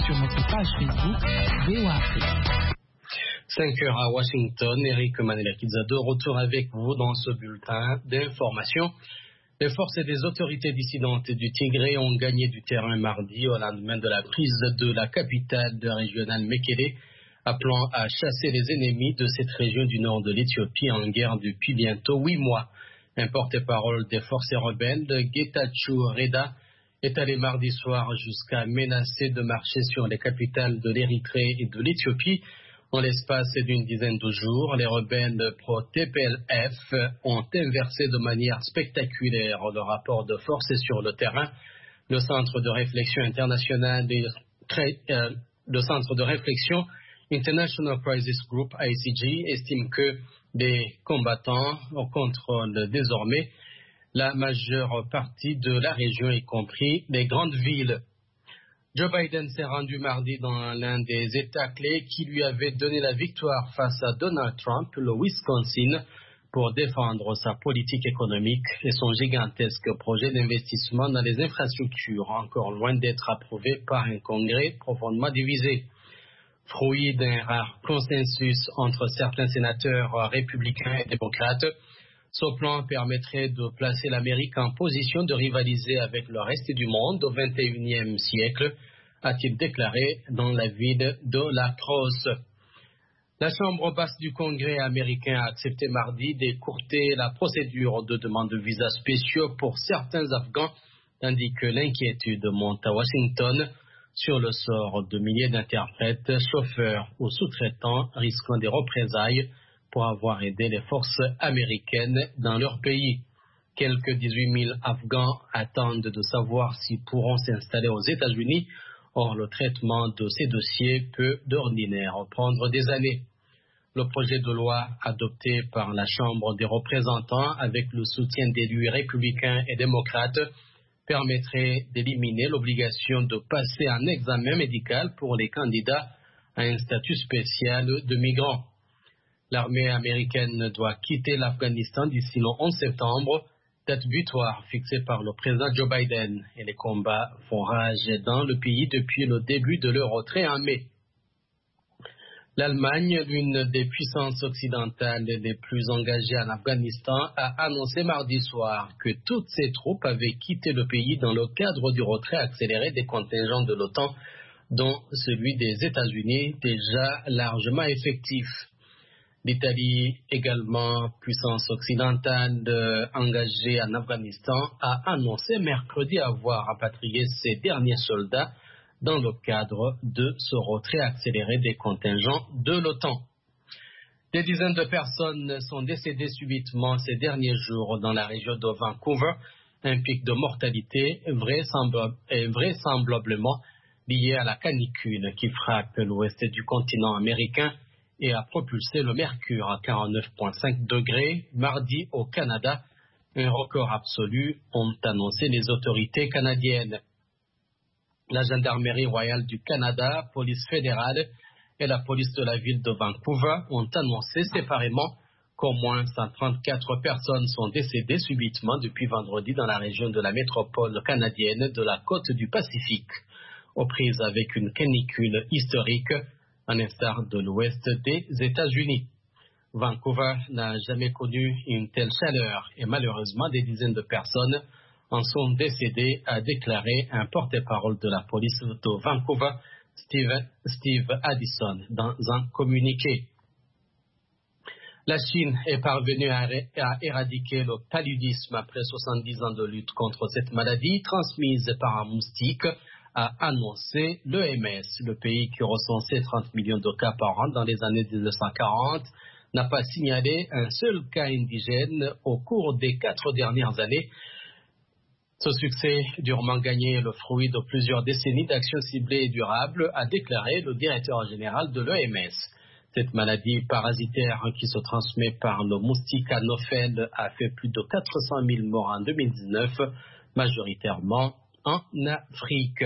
sur notre page Facebook VOA Afrique. 5 heures à Washington, Eric Manelakidza de retour avec vous dans ce bulletin d'information. Les forces des autorités dissidentes du Tigré ont gagné du terrain mardi au lendemain de la prise de la capitale régionale Mekele, appelant à chasser les ennemis de cette région du nord de l'Éthiopie en guerre depuis bientôt 8 mois. Un porte-parole des forces rebelles, Getachew Reda, est allé mardi soir jusqu'à menacer de marcher sur les capitales de l'Érythrée et de l'Éthiopie. En l'espace d'une dizaine de jours, les rebelles pro-TPLF ont inversé de manière spectaculaire le rapport de force sur le terrain. Le Centre de réflexion international, le Centre de réflexion International Crisis Group, ICG, estime que les combattants contrôlent désormais la majeure partie de la région, y compris les grandes villes. Joe Biden s'est rendu mardi dans l'un des États clés qui lui avait donné la victoire face à Donald Trump, le Wisconsin, pour défendre sa politique économique et son gigantesque projet d'investissement dans les infrastructures, encore loin d'être approuvé par un Congrès profondément divisé. Fruit d'un rare consensus entre certains sénateurs républicains et démocrates, ce plan permettrait de placer l'Amérique en position de rivaliser avec le reste du monde au XXIe siècle, a-t-il déclaré dans la ville de La Crosse. La Chambre basse du Congrès américain a accepté mardi d'écourter la procédure de demande de visas spéciaux pour certains Afghans, tandis que l'inquiétude monte à Washington sur le sort de milliers d'interprètes, chauffeurs ou sous-traitants risquant des représailles pour avoir aidé les forces américaines dans leur pays. Quelques 18 000 Afghans attendent de savoir s'ils pourront s'installer aux États-Unis. Or, le traitement de ces dossiers peut d'ordinaire prendre des années. Le projet de loi adopté par la Chambre des représentants avec le soutien d'élus républicains et démocrates permettrait d'éliminer l'obligation de passer un examen médical pour les candidats à un statut spécial de migrants. L'armée américaine doit quitter l'Afghanistan d'ici le 11 septembre, date butoir fixée par le président Joe Biden. Et les combats font rage dans le pays depuis le début de leur retrait en mai. L'Allemagne, l'une des puissances occidentales les plus engagées en Afghanistan, a annoncé mardi soir que toutes ses troupes avaient quitté le pays dans le cadre du retrait accéléré des contingents de l'OTAN, dont celui des États-Unis, déjà largement effectif. L'Italie, également puissance occidentale engagée en Afghanistan, a annoncé mercredi avoir rapatrié ses derniers soldats dans le cadre de ce retrait accéléré des contingents de l'OTAN. Des dizaines de personnes sont décédées subitement ces derniers jours dans la région de Vancouver, un pic de mortalité vraisemblablement lié à la canicule qui frappe l'ouest du continent américain et a propulsé le mercure à 49,5 degrés mardi au Canada, un record absolu, ont annoncé les autorités canadiennes. La Gendarmerie royale du Canada, police fédérale et la police de la ville de Vancouver ont annoncé séparément qu'au moins 134 personnes sont décédées subitement depuis vendredi dans la région de la métropole canadienne de la côte du Pacifique, aux prises avec une canicule historique, à l'instar de l'ouest des États-Unis. Vancouver n'a jamais connu une telle chaleur et malheureusement des dizaines de personnes en sont décédées, a déclaré un porte-parole de la police de Vancouver, Steve Addison, dans un communiqué. La Chine est parvenue à éradiquer le paludisme après 70 ans de lutte contre cette maladie transmise par un moustique, a annoncé l'OMS. Le pays qui recensait 30 millions de cas par an dans les années 1940 n'a pas signalé un seul cas indigène au cours des 4 dernières années. Ce succès durement gagné est le fruit de plusieurs décennies d'actions ciblées et durables, a déclaré le directeur général de l'OMS. Cette maladie parasitaire qui se transmet par le moustique Anophèle a fait plus de 400 000 morts en 2019, majoritairement en Afrique.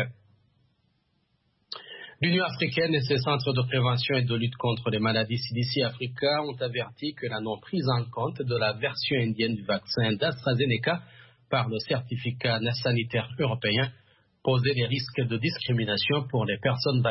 L'Union africaine et ses centres de prévention et de lutte contre les maladies CDC Africa ont averti que la non-prise en compte de la version indienne du vaccin d'AstraZeneca par le certificat sanitaire européen posait des risques de discrimination pour les personnes